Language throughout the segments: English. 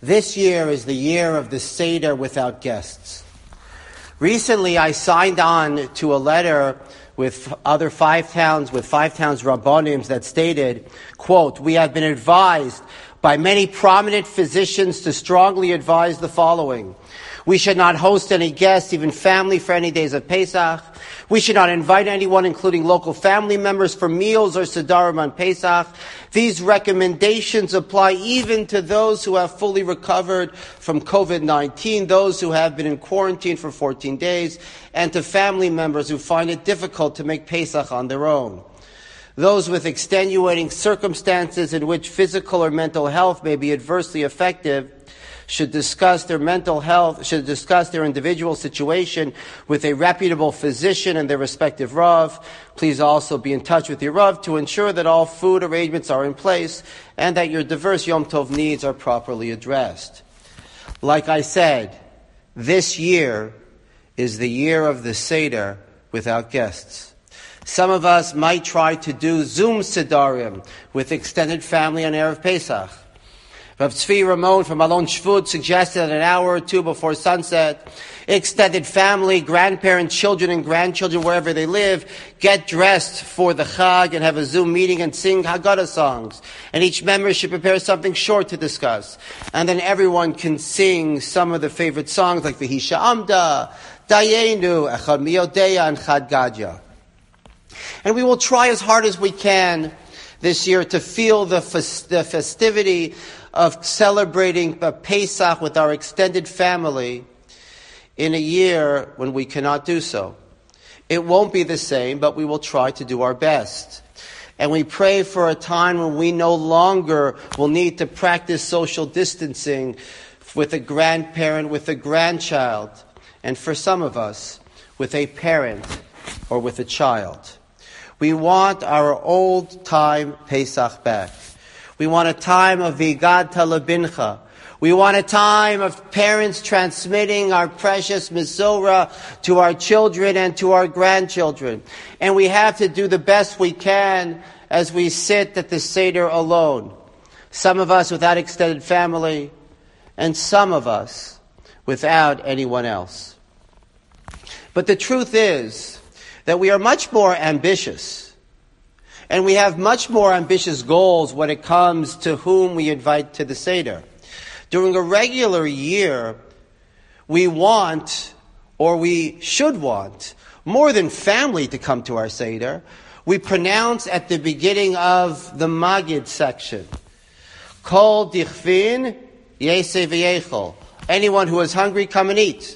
This year is the year of the Seder without guests. Recently, I signed on to a letter with other five towns Rabbanims that stated, quote, "We have been advised by many prominent physicians to strongly advise the following. We should not host any guests, even family, for any days of Pesach. We should not invite anyone, including local family members, for meals or Sedarim on Pesach. These recommendations apply even to those who have fully recovered from COVID-19, those who have been in quarantine for 14 days, and to family members who find it difficult to make Pesach on their own. Those with extenuating circumstances in which physical or mental health may be adversely affected should discuss their individual situation with a reputable physician and their respective Rav. Please also be in touch with your Rav to ensure that all food arrangements are in place and that your diverse Yom Tov needs are properly addressed." Like I said, this year is the year of the Seder without guests. Some of us might try to do Zoom Sedarim with extended family on Erev Pesach. Rav Tzvi Ramon from Alon Shvut suggested that an hour or two before sunset, extended family, grandparents, children, and grandchildren, wherever they live, get dressed for the Chag and have a Zoom meeting and sing Haggadah songs. And each member should prepare something short to discuss. And then everyone can sing some of the favorite songs like V'hisha Amda, Dayenu, Echad Miodeya, and Chad Gadya. And we will try as hard as we can this year to feel the festivity of celebrating Pesach with our extended family in a year when we cannot do so. It won't be the same, but we will try to do our best. And we pray for a time when we no longer will need to practice social distancing with a grandparent, with a grandchild, and for some of us, with a parent or with a child. We want our old-time Pesach back. We want a time of V'Higadat Lebincha. We want a time of parents transmitting our precious Mesorah to our children and to our grandchildren. And we have to do the best we can as we sit at the Seder alone. Some of us without extended family, and some of us without anyone else. But the truth is that we are much more ambitious. And we have much more ambitious goals when it comes to whom we invite to the Seder. During a regular year, we want, or we should want, more than family to come to our Seder. We pronounce at the beginning of the Magid section, Kol dichvin yeseh v'yechol. Anyone who is hungry, come and eat.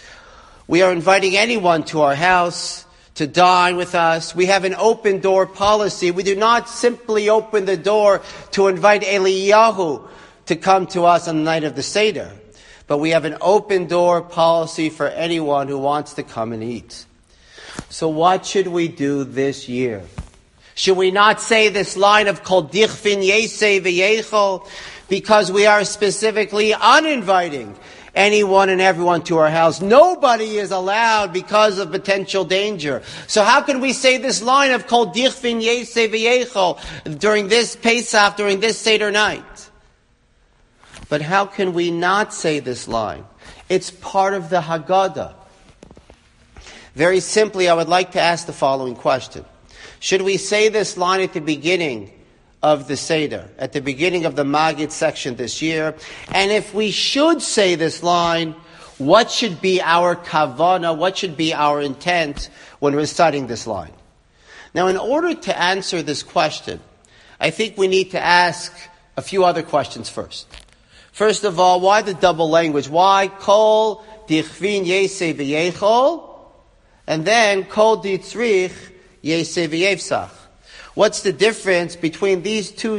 We are inviting anyone to our house to dine with us. We have an open door policy. We do not simply open the door to invite Eliyahu to come to us on the night of the Seder, but we have an open door policy for anyone who wants to come and eat. So what should we do this year? Should we not say this line of Kol dichvin yeseh v'yechol because we are specifically uninviting anyone and everyone to our house? Nobody is allowed because of potential danger. So how can we say this line of Kol dichvin yeseh v'yechol during this Pesach, during this Seder night? But how can we not say this line? It's part of the Haggadah. Very simply, I would like to ask the following question. Should we say this line at the beginning of the Seder, at the beginning of the Magid section this year? And if we should say this line, what should be our kavanah, what should be our intent when reciting this line? Now, in order to answer this question, I think we need to ask a few other questions first. First of all, why the double language? Why Kol dichvin yeseh v'yechol, and then Kol ditzrich yeseh v'yefsach? What's the difference between these two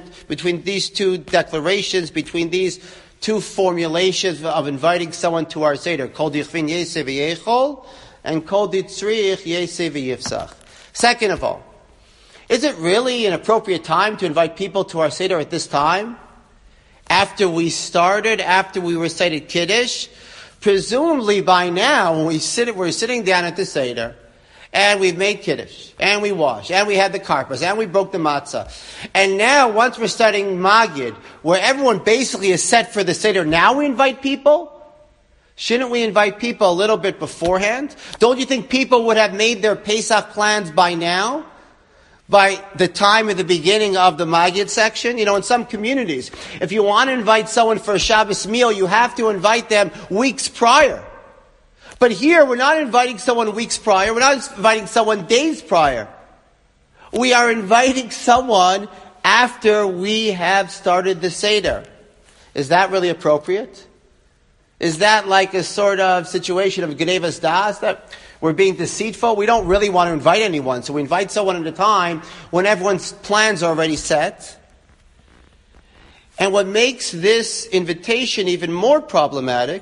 declarations, between these two formulations of inviting someone to our Seder? Kol dichvin yeseh v'yechol and Kol ditzrich yeseh v'yefsach. Second of all, is it really an appropriate time to invite people to our Seder at this time? After we recited Kiddush? Presumably by now, when we're sitting down at the Seder, And we've made kiddush, and we washed, and we had the karpas, and we broke the matzah. And now, once we're studying Magid, where everyone basically is set for the Seder, now we invite people? Shouldn't we invite people a little bit beforehand? Don't you think people would have made their Pesach plans by now? By the time of the beginning of the Magid section? You know, in some communities, if you want to invite someone for a Shabbos meal, you have to invite them weeks prior. But here, we're not inviting someone weeks prior. We're not inviting someone days prior. We are inviting someone after we have started the Seder. Is that really appropriate? Is that like a sort of situation of Genevas Das, that we're being deceitful? We don't really want to invite anyone, so we invite someone at a time when everyone's plans are already set. And what makes this invitation even more problematic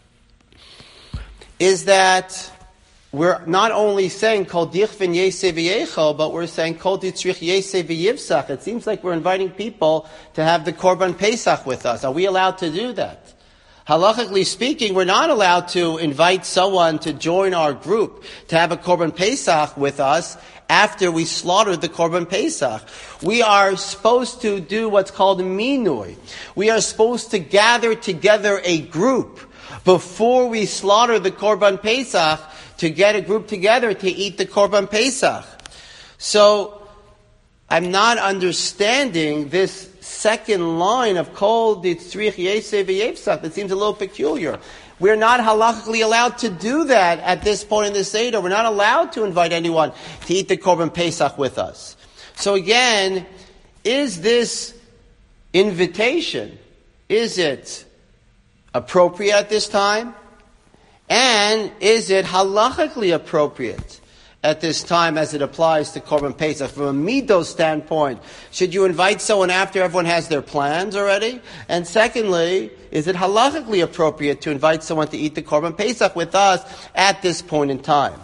is that we're not only saying Kol Dichvin Yeseh V'Yechel, but we're saying Kol Ditzrich Yeseh V'Yivsach. It seems like we're inviting people to have the Korban Pesach with us. Are we allowed to do that? Halachically speaking, we're not allowed to invite someone to join our group to have a Korban Pesach with us after we slaughtered the Korban Pesach. We are supposed to do what's called minui. We are supposed to gather together a group before we slaughter the Korban Pesach, to get a group together to eat the Korban Pesach. So, I'm not understanding this second line of Kol Ditzrich Yeseh V'Yivsach. That seems a little peculiar. We're not halachically allowed to do that at this point in the Seder. We're not allowed to invite anyone to eat the Korban Pesach with us. So again, is this invitation, is it appropriate at this time? And is it halachically appropriate at this time as it applies to Korban Pesach? From a midos standpoint, should you invite someone after everyone has their plans already? And secondly, is it halachically appropriate to invite someone to eat the Korban Pesach with us at this point in time?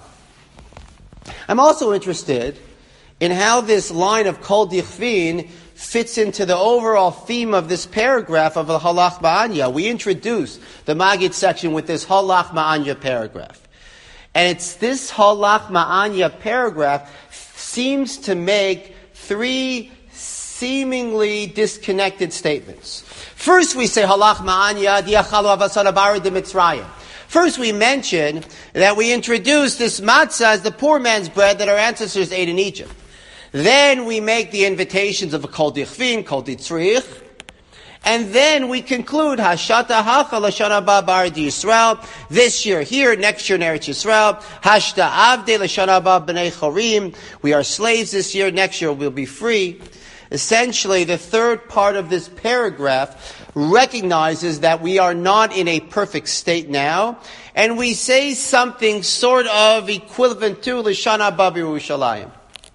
I'm also interested in how this line of Kol Dichvin fits into the overall theme of this paragraph of the Halach Ma'anya. We introduce the Magid section with this Halach Ma'anya paragraph. And it's this Halach Ma'anya paragraph seems to make three seemingly disconnected statements. First we say Halach Ma'anya diachalu avasana bara de Mitzrayim. First we mention that we introduce this matzah as the poor man's bread that our ancestors ate in Egypt. Then we make the invitations of a Kol Dichvin, Kol Ditzrich, and then we conclude Hashata Hacha Lashana Ba Bar Yisrael. This year here, next year in Eretz Yisrael. Hashta Avde Lashana Ba B'nei Chorim. We are slaves this year. Next year we'll be free. Essentially, the third part of this paragraph recognizes that we are not in a perfect state now, and we say something sort of equivalent to Lashana Ba B'Yerushalayim.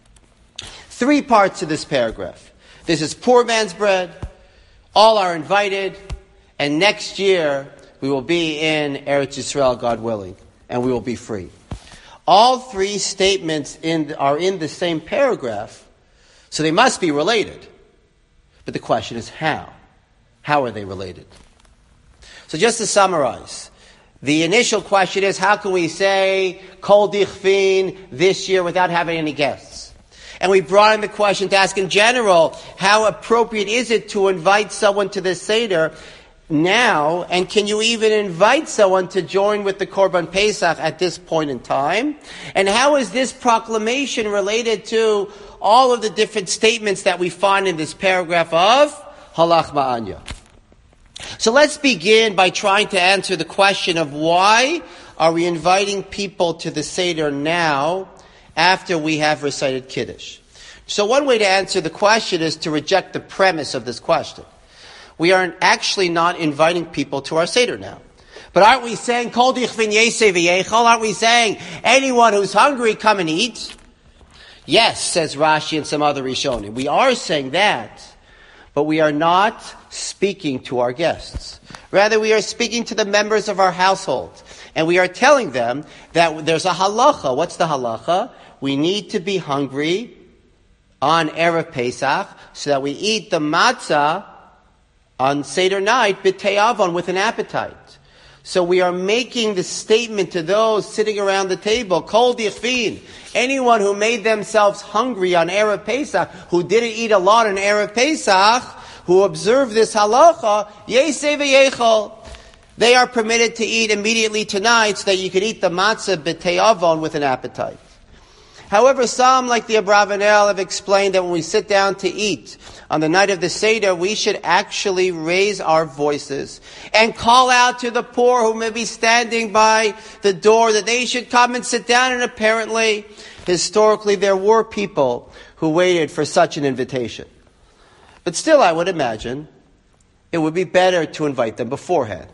Three parts of this paragraph. This is poor man's bread. All are invited. And next year, we will be in Eretz Yisrael, God willing. And we will be free. All three statements are in the same paragraph. So they must be related. But the question is how? How are they related? So just to summarize, the initial question is, how can we say Kol Dichvin this year without having any guests? And we brought in the question to ask in general, how appropriate is it to invite someone to the Seder now? And can you even invite someone to join with the Korban Pesach at this point in time? And how is this proclamation related to all of the different statements that we find in this paragraph of Halach Ma'anya? So let's begin by trying to answer the question of why are we inviting people to the Seder now after we have recited Kiddush. So one way to answer the question is to reject the premise of this question. We are actually not inviting people to our Seder now. But aren't we saying, Kol Dichvin Yeseh V'Yechel? Aren't we saying, anyone who's hungry, come and eat? Yes, says Rashi and some other Rishonim. We are saying that, but we are not speaking to our guests. Rather, we are speaking to the members of our household. And we are telling them that there's a halacha. What's the halacha? We need to be hungry on Erev Pesach so that we eat the matzah on Seder night, b'tei avon, with an appetite. So we are making the statement to those sitting around the table, Kol Dichvin, anyone who made themselves hungry on Erev Pesach, who didn't eat a lot on Erev Pesach, who observed this halacha, Yesei v'yechol. They are permitted to eat immediately tonight so that you can eat the matzah b'tei avon with an appetite. However, some, like the Abravanel, have explained that when we sit down to eat on the night of the Seder, we should actually raise our voices and call out to the poor who may be standing by the door that they should come and sit down. And apparently, historically, there were people who waited for such an invitation. But still, I would imagine it would be better to invite them beforehand.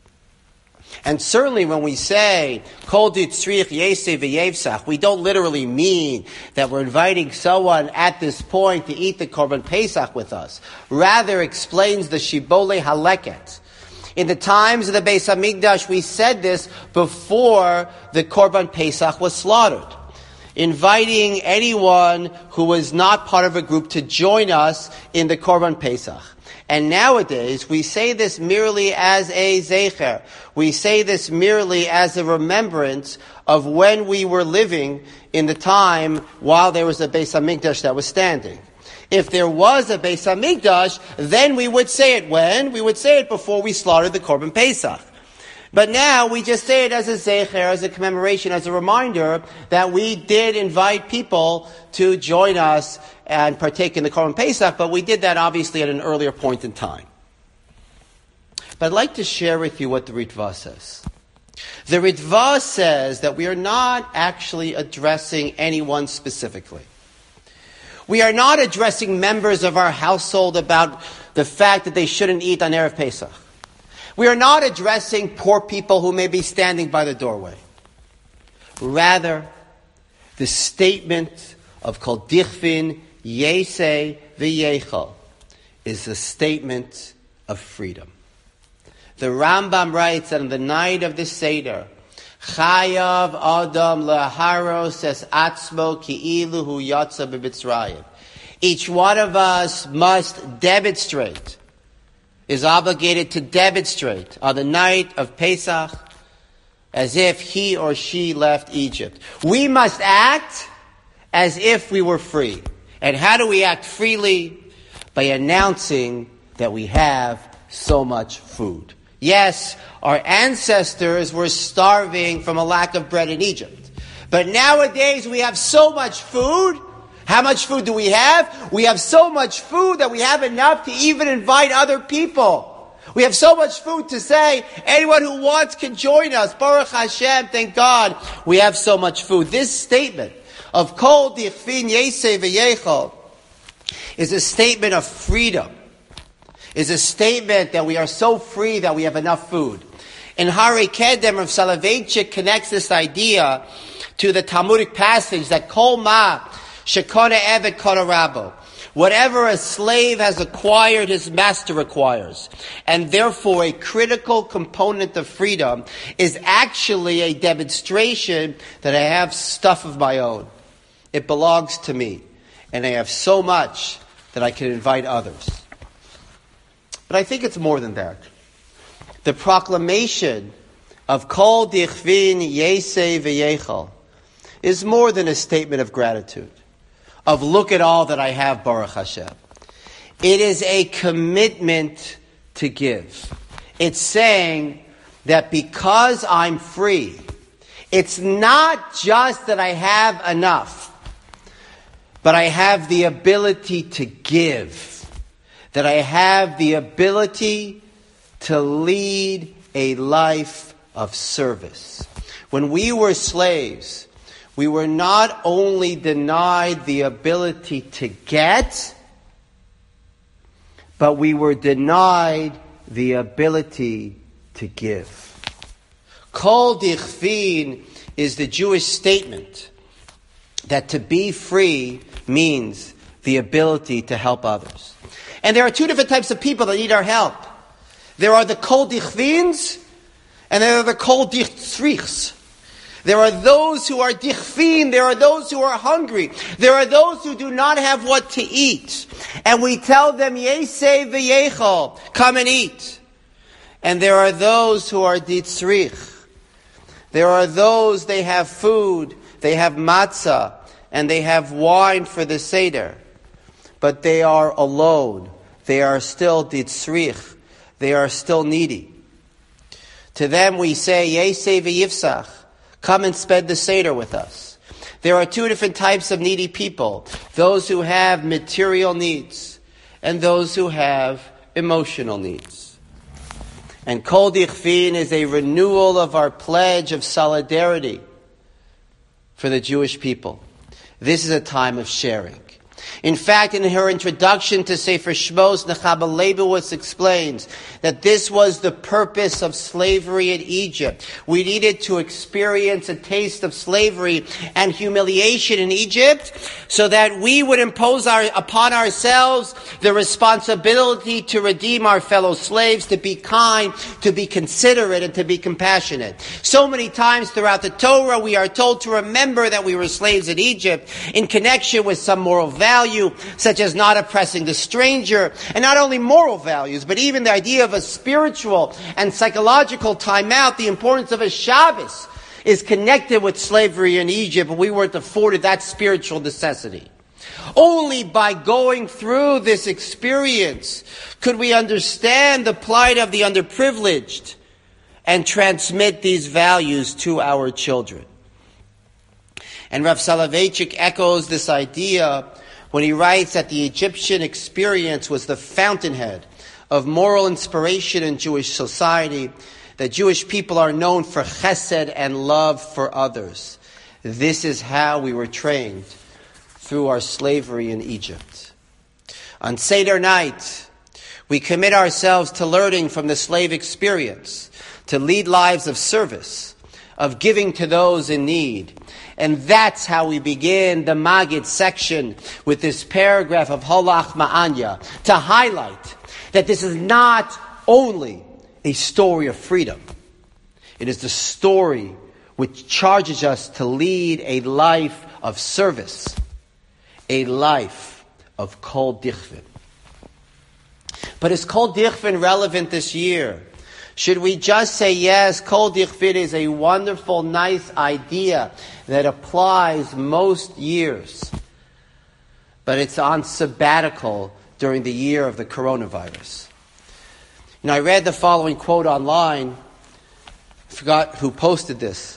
And certainly when we say, Kol ditzrich yesei v'yevsach, we don't literally mean that we're inviting someone at this point to eat the Korban Pesach with us. Rather, explains the Shibbolei Haleket. In the times of the Beis HaMikdash, we said this before the Korban Pesach was slaughtered. Inviting anyone who was not part of a group to join us in the Korban Pesach. And nowadays, we say this merely as a zecher. We say this merely as a remembrance of when we were living in the time while there was a Beis HaMikdash that was standing. If there was a Beis HaMikdash, then we would say it when? We would say it before we slaughtered the Korban Pesach. But now we just say it as a zecher, as a commemoration, as a reminder that we did invite people to join us and partake in the Korban Pesach, but we did that obviously at an earlier point in time. But I'd like to share with you what the Ritva says. The Ritva says that we are not actually addressing anyone specifically. We are not addressing members of our household about the fact that they shouldn't eat on Erev Pesach. We are not addressing poor people who may be standing by the doorway. Rather, the statement of Kol Dichvin Yesei v'yechol is a statement of freedom. The Rambam writes that on the night of the Seder, Chayav Adam leharos es atzmo ki'ilu hu yatsa b'Mitzrayim. Each one of us must demonstrate, is obligated to demonstrate on the night of Pesach as if he or she left Egypt. We must act as if we were free. And how do we act freely? By announcing that we have so much food. Yes, our ancestors were starving from a lack of bread in Egypt. But nowadays we have so much food. How much food do we have? We have so much food that we have enough to even invite other people. We have so much food to say, anyone who wants can join us. Baruch Hashem, thank God, we have so much food. This statement of Kol Dichvin Yesei v'yechol is a statement of freedom. Is a statement that we are so free that we have enough food. In Hari Kedem, Rav Soloveitchik connects this idea to the Talmudic passage that Kol Ma Shekona Evet Kona Rabo. Whatever a slave has acquired, his master acquires. And therefore, a critical component of freedom is actually a demonstration that I have stuff of my own. It belongs to me. And I have so much that I can invite others. But I think it's more than that. The proclamation of Kol Dichvin Yesei v'yechol is more than a statement of gratitude. Of look at all that I have, Baruch Hashem. It is a commitment to give. It's saying that because I'm free, it's not just that I have enough, but I have the ability to give. That I have the ability to lead a life of service. When we were slaves, we were not only denied the ability to get, but we were denied the ability to give. Kol Dichvin is the Jewish statement that to be free means the ability to help others. And there are two different types of people that need our help. There are the Kol Dichvins, and there are the Kol Dichtzrichs. There are those who are dichvin. There are those who are hungry. There are those who do not have what to eat. And we tell them, Yesei v'yechol, come and eat. And there are those who are ditzrich. There are those, they have food, they have matzah, and they have wine for the Seder. But they are alone. They are still ditzrich. They are still needy. To them we say, Yesei v'yifsach, come and spend the Seder with us. There are two different types of needy people. Those who have material needs and those who have emotional needs. And Kol Dichvin is a renewal of our pledge of solidarity for the Jewish people. This is a time of sharing. In fact, in her introduction to Sefer Shmos, Nechama Leibowitz explains that this was the purpose of slavery in Egypt. We needed to experience a taste of slavery and humiliation in Egypt so that we would impose upon ourselves the responsibility to redeem our fellow slaves, to be kind, to be considerate, and to be compassionate. So many times throughout the Torah, we are told to remember that we were slaves in Egypt in connection with some moral value, such as not oppressing the stranger, and not only moral values, but even the idea of a spiritual and psychological timeout. The importance of a Shabbos is connected with slavery in Egypt, and we weren't afforded that spiritual necessity. Only by going through this experience could we understand the plight of the underprivileged and transmit these values to our children. And Rav Soloveitchik echoes this idea when he writes that the Egyptian experience was the fountainhead of moral inspiration in Jewish society, that Jewish people are known for chesed and love for others. This is how we were trained through our slavery in Egypt. On Seder night, we commit ourselves to learning from the slave experience, to lead lives of service, of giving to those in need. And that's how we begin the Maggid section with this paragraph of Halach Ma'anya, to highlight that this is not only a story of freedom. It is the story which charges us to lead a life of service, a life of Kol Dichvin. But is Kol Dichvin relevant this year? Should we just say, yes, Kol Dichvin is a wonderful, nice idea that applies most years, but it's on sabbatical during the year of the coronavirus? You know, I read the following quote online. I forgot who posted this.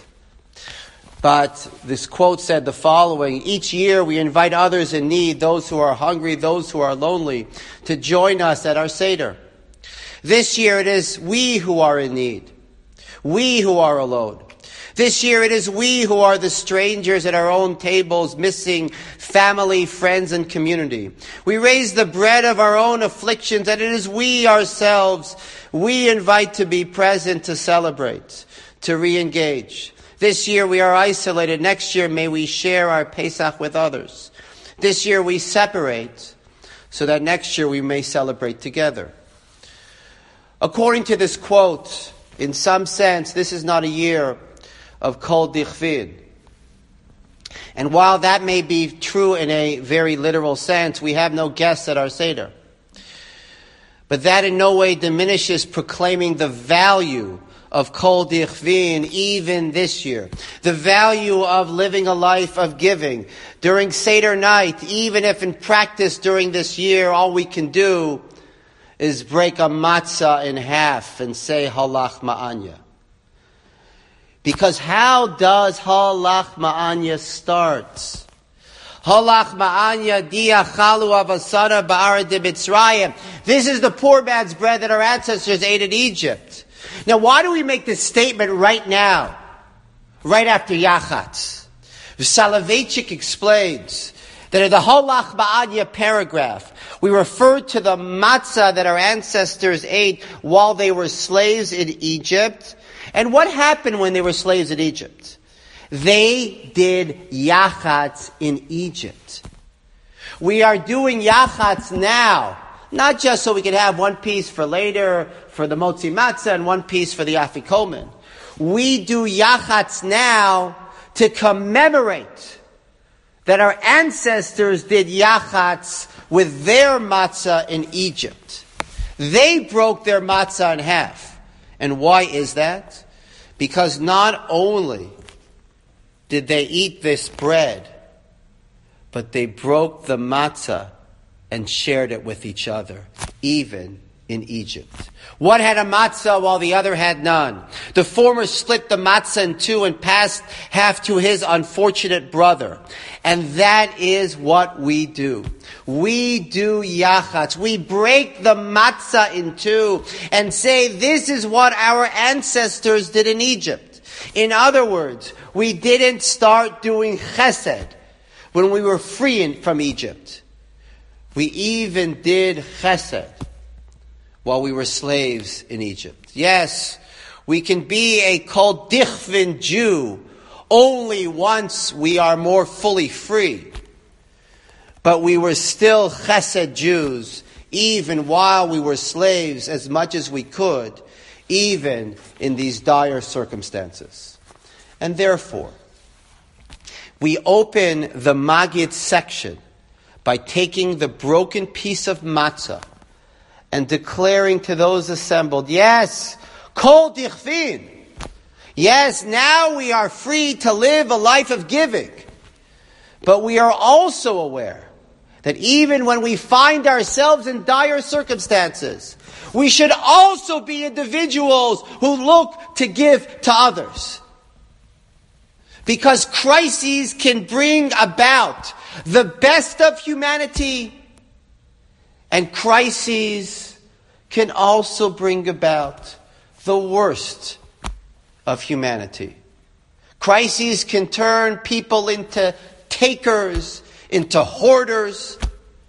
But this quote said the following: each year we invite others in need, those who are hungry, those who are lonely, to join us at our Seder. This year it is we who are in need, we who are alone. This year it is we who are the strangers at our own tables, missing family, friends, and community. We raise the bread of our own afflictions, and it is we ourselves we invite to be present, to celebrate, to re-engage. This year we are isolated. Next year may we share our Pesach with others. This year we separate so that next year we may celebrate together. According to this quote, in some sense, this is not a year of Kol Dichvin. And while that may be true in a very literal sense, we have no guests at our Seder. But that in no way diminishes proclaiming the value of Kol Dichvin even this year. The value of living a life of giving. During Seder night, even if in practice during this year all we can do is break a matzah in half and say Halach Ma'anya. Because how does Halach Ma'anya start? Halach Ma'anya diachalu avasara ba'ara de Mitzrayim. This is the poor man's bread that our ancestors ate in Egypt. Now, why do we make this statement right now, right after Yachatz? Soloveitchik explains that in the Halach Ma'anya paragraph, we refer to the matzah that our ancestors ate while they were slaves in Egypt. And what happened when they were slaves in Egypt? They did Yachatz in Egypt. We are doing Yachatz now, not just so we can have one piece for later, for the Motzi Matzah, and one piece for the Afikomen. We do Yachatz now to commemorate that our ancestors did Yachatz with their matzah in Egypt. They broke their matzah in half. And why is that? Because not only did they eat this bread, but they broke the matzah and shared it with each other, even in Egypt. One had a matzah while the other had none. The former split the matzah in two and passed half to his unfortunate brother. And that is what we do. We do yachatz. We break the matzah in two and say, this is what our ancestors did in Egypt. In other words, we didn't start doing chesed when we were free from Egypt. We even did chesed while we were slaves in Egypt. Yes, we can be a kol dichvin Jew only once we are more fully free. But we were still chesed Jews even while we were slaves as much as we could, even in these dire circumstances. And therefore, we open the Magid section by taking the broken piece of matzah and declaring to those assembled, yes, kol dichvin. Yes, now we are free to live a life of giving. But we are also aware that even when we find ourselves in dire circumstances, we should also be individuals who look to give to others. Because crises can bring about the best of humanity, and crises can also bring about the worst of humanity. Crises can turn people into takers, into hoarders,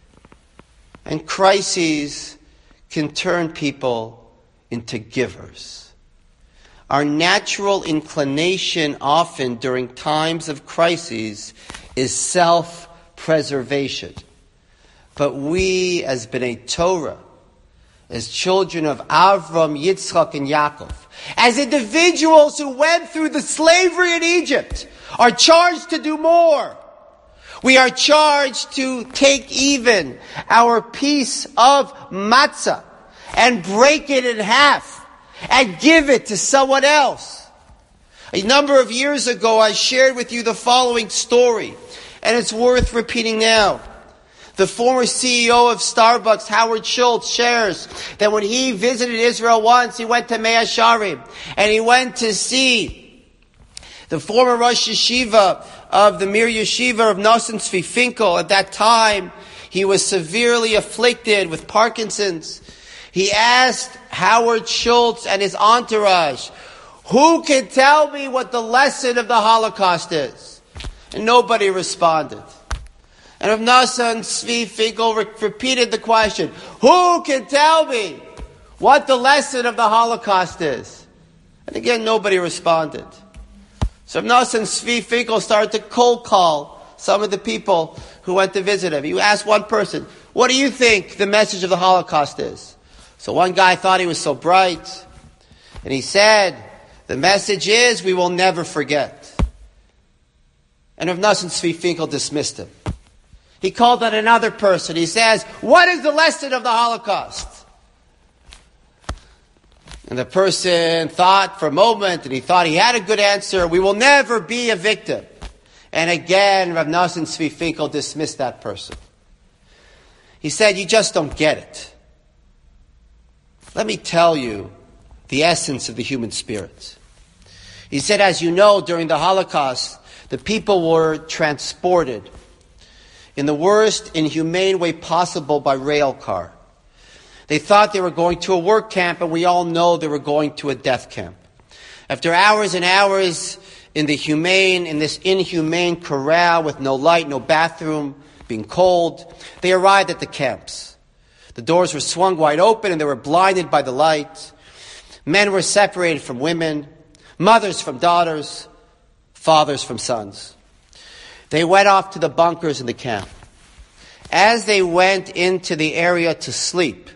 and crises can turn people into givers. Our natural inclination often during times of crises is self-preservation. But we, as B'nai Torah, as children of Avram, Yitzchak, and Yaakov, as individuals who went through the slavery in Egypt, are charged to do more. We are charged to take even our piece of matzah and break it in half and give it to someone else. A number of years ago, I shared with you the following story, and it's worth repeating now. The former CEO of Starbucks, Howard Schultz, shares that when he visited Israel once, he went to Mea Sharim, and he went to see the former Rosh Yeshiva of the Mir Yeshiva of Nosson Tzvi Finkel. At that time, he was severely afflicted with Parkinson's. He asked Howard Schultz and his entourage, who can tell me what the lesson of the Holocaust is? And nobody responded. And Rav Nosson Tzvi Finkel repeated the question, who can tell me what the lesson of the Holocaust is? And again, nobody responded. So Rav Nosson Tzvi Finkel started to cold call some of the people who went to visit him. He asked one person, what do you think the message of the Holocaust is? So one guy thought he was so bright, and he said, the message is we will never forget. And Rav Nosson Tzvi Finkel dismissed him. He called on another person. He says, what is the lesson of the Holocaust? And the person thought for a moment, and he thought he had a good answer. We will never be a victim. And again, Rav Nosson Tzvi Finkel dismissed that person. He said, you just don't get it. Let me tell you the essence of the human spirit. He said, as you know, during the Holocaust, the people were transported in the worst inhumane way possible by rail car. They thought they were going to a work camp, and we all know they were going to a death camp. After hours and hours in this inhumane corral with no light, no bathroom, being cold, they arrived at the camps. The doors were swung wide open and they were blinded by the light. Men were separated from women, mothers from daughters, fathers from sons. They went off to the bunkers in the camp. As they went into the area to sleep,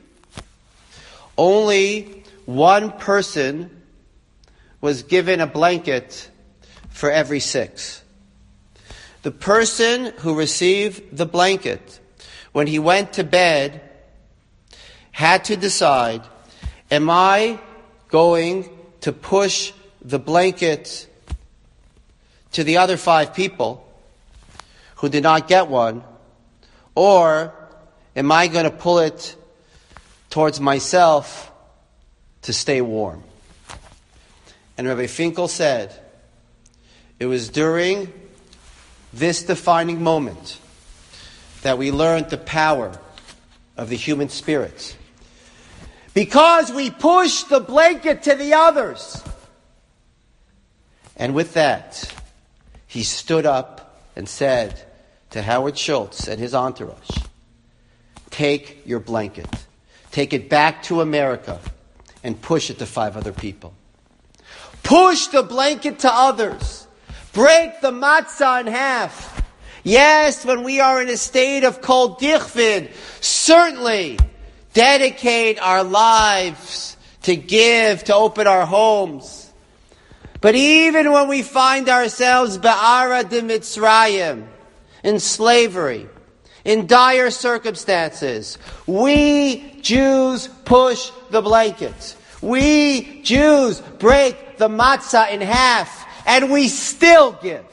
only one person was given a blanket for every 6. The person who received the blanket, when he went to bed, had to decide, am I going to push the blanket to the other 5 people who did not get one? Or am I going to pull it towards myself to stay warm? And Rabbi Finkel said, it was during this defining moment that we learned the power of the human spirit. Because we pushed the blanket to the others. And with that, he stood up and said to Howard Schultz and his entourage, take your blanket, take it back to America, and push it to 5 other people. Push the blanket to others. Break the matzah in half. Yes, when we are in a state of kol dichvid, certainly dedicate our lives to give, to open our homes. But even when we find ourselves be'ara de Mitzrayim, in slavery, in dire circumstances, we Jews push the blanket. We Jews break the matzah in half, and we still give.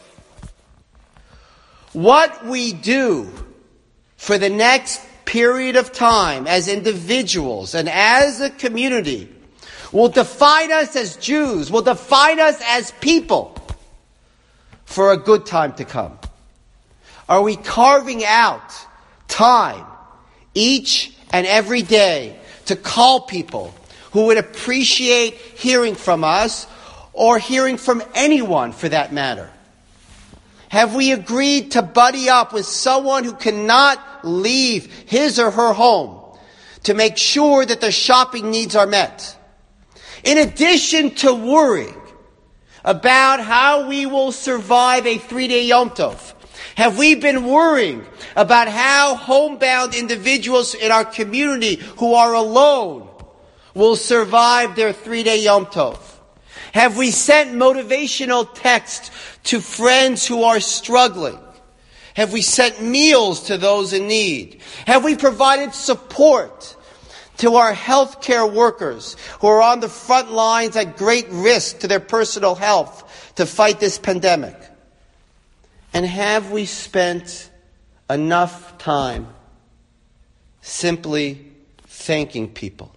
What we do for the next period of time as individuals and as a community will define us as Jews, will define us as people for a good time to come. Are we carving out time each and every day to call people who would appreciate hearing from us or hearing from anyone for that matter? Have we agreed to buddy up with someone who cannot leave his or her home to make sure that their shopping needs are met? In addition to worrying about how we will survive a 3-day Yom Tov, have we been worrying about how homebound individuals in our community who are alone will survive their 3-day Yom Tov? Have we sent motivational texts to friends who are struggling? Have we sent meals to those in need? Have we provided support to our healthcare workers who are on the front lines at great risk to their personal health to fight this pandemic? And have we spent enough time simply thanking people?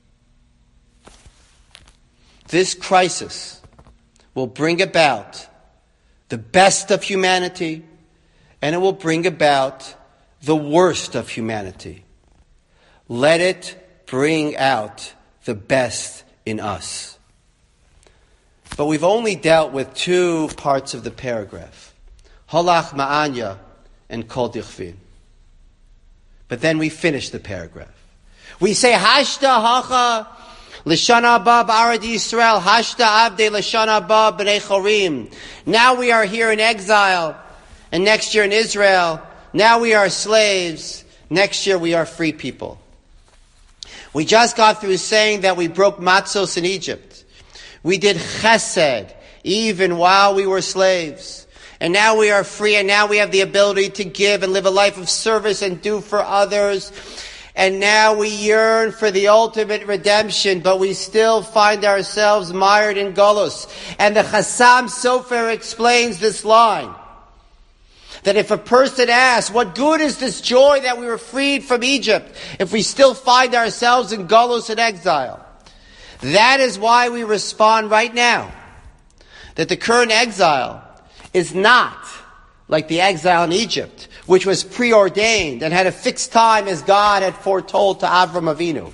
This crisis will bring about the best of humanity, and it will bring about the worst of humanity. Let it bring out the best in us. But we've only dealt with 2 parts of the paragraph, Holach Ma'anya and Kol Dichvin. But then we finish the paragraph. We say, Hashta Hacha L'shana Haba B'Arad Yisrael, Hashta Abde L'shana Haba B'nei Chorim. Now we are here in exile, and next year in Israel. Now we are slaves. Next year we are free people. We just got through saying that we broke matzos in Egypt. We did chesed even while we were slaves. And now we are free, and now we have the ability to give and live a life of service and do for others. And now we yearn for the ultimate redemption, but we still find ourselves mired in Golus. And the Chassam Sofer explains this line, that if a person asks, what good is this joy that we were freed from Egypt if we still find ourselves in Golus and exile? That is why we respond right now that the current exile is not like the exile in Egypt, which was preordained and had a fixed time as God had foretold to Avram Avinu.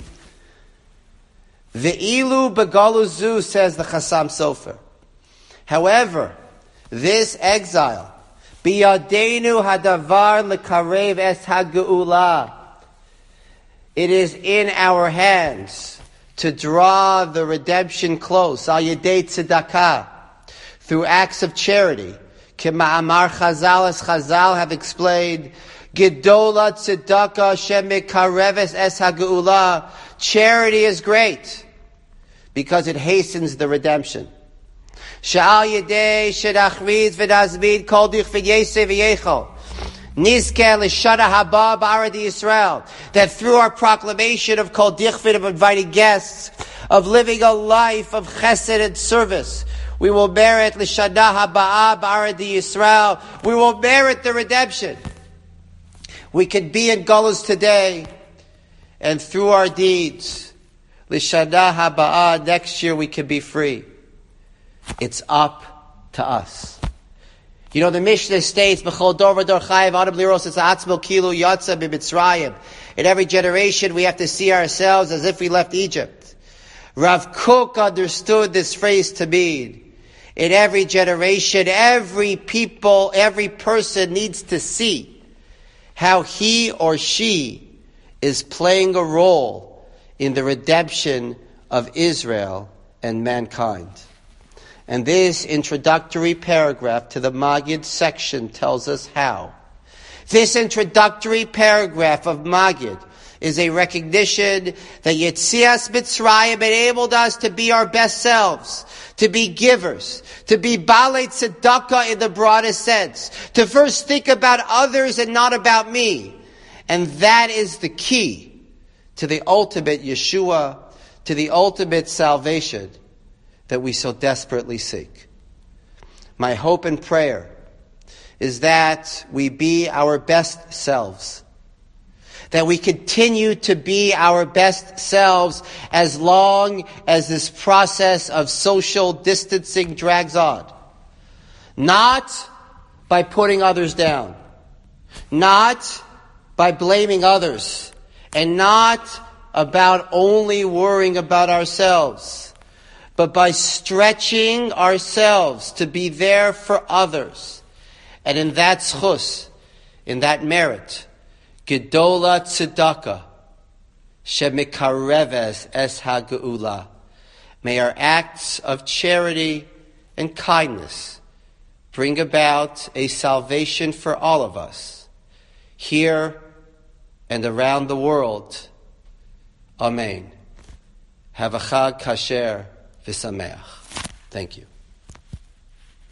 Ve'ilu begoluzu, says the Chassam Sofer. However, this exile, biyadenu hadavar lekarev es hageula, it is in our hands to draw the redemption close, al yedei tzedakah, through acts of charity. K'ma'amar Chazal, as Chazal have explained, Gedola tzedakah shemikareves es hageula. Charity is great because it hastens the redemption. Sha'al yedei shedachriz v'dazmid kol dich v'yeseh v'yechol. Nizke l'shana haba b'arad Yisrael. That through our proclamation of kol dichvid, of inviting guests, of living a life of chesed and service. We will merit l'shana haba'ah b'aradi Yisrael. We will merit the redemption. We can be in Galus today, and through our deeds, l'shana haba'ah, next year we can be free. It's up to us. You know, the Mishnah states, "B'chol dor v'dor chayev adam liros es atzmo kilu yatsa b'Mitzrayim." In every generation, we have to see ourselves as if we left Egypt. Rav Kook understood this phrase to mean, in every generation, every people, every person needs to see how he or she is playing a role in the redemption of Israel and mankind. And this introductory paragraph to the Maggid section tells us how. This introductory paragraph of Maggid is a recognition that Yetzias Mitzrayim enabled us to be our best selves, to be givers, to be Balei Tzedakah in the broadest sense, to first think about others and not about me. And that is the key to the ultimate Yeshua, to the ultimate salvation that we so desperately seek. My hope and prayer is that we be our best selves, that we continue to be our best selves as long as this process of social distancing drags on. Not by putting others down, not by blaming others, and not about only worrying about ourselves, but by stretching ourselves to be there for others. And in that schus, in that merit, Gedola tzedakah, shemikareves es ha'geula. May our acts of charity and kindness bring about a salvation for all of us, here and around the world. Amen. Have a Chag Kasher v'Sameach. Thank you.